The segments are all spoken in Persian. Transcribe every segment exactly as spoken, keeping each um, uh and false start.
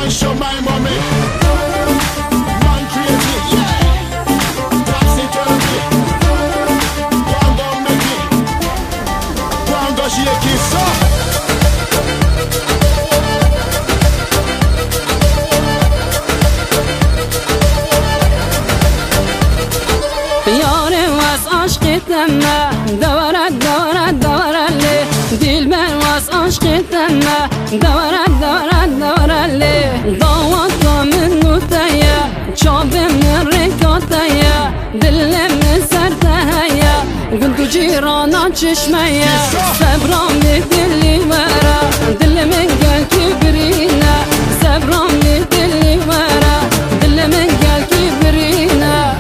and show my mommy. Man crazy, yeah. Taxi turkey. Go and go make it. Go and go shake it, so. تما دورت دورت دورت لی دل من واس عشق تما دورت دورت دورت لی دعوت من نوتایا چاب من رکاتایا دل من سرتایا قلت جيرانا چشمایا صبرام دلی ورا دل من قال كبرينا صبرام دلی ورا دل من قال كبرينا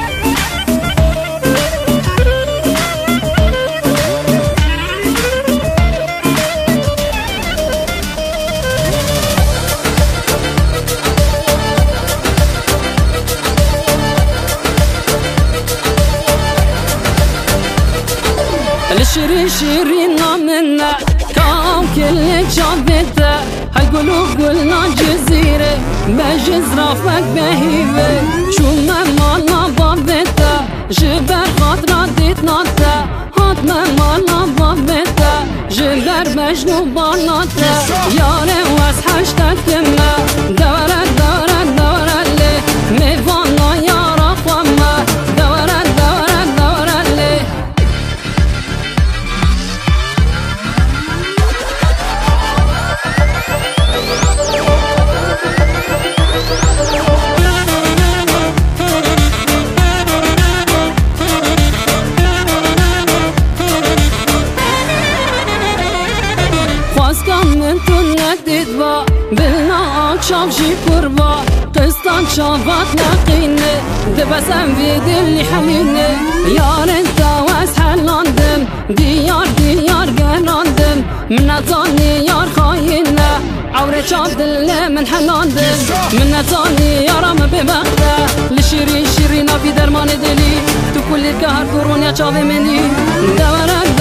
الشري شيرينا منا كام كل جابته هاي قلوب قلنا جزيرة ما جزرافك بهيبة شو ما مالنا بابته جبر خاطرة ديتناته هات ما مالنا بابته جبر مجنو باناته ياري واس حشتك كما دورت دورت دورت لي ميفانا يارا خواما دورت دورت دورت لي بلنا akşam جي kurba قصتان شافات لاقيني دبسم في دلي حنيني يار انت واس حلاندم ديار ديار قهراندم من نتاني يار خاينة عورة شاب دل من حلاندم من نتاني يارم ببخته لشيرين شيرينا في درمان دلي تو كل القهر كورونيا شافي مني دورك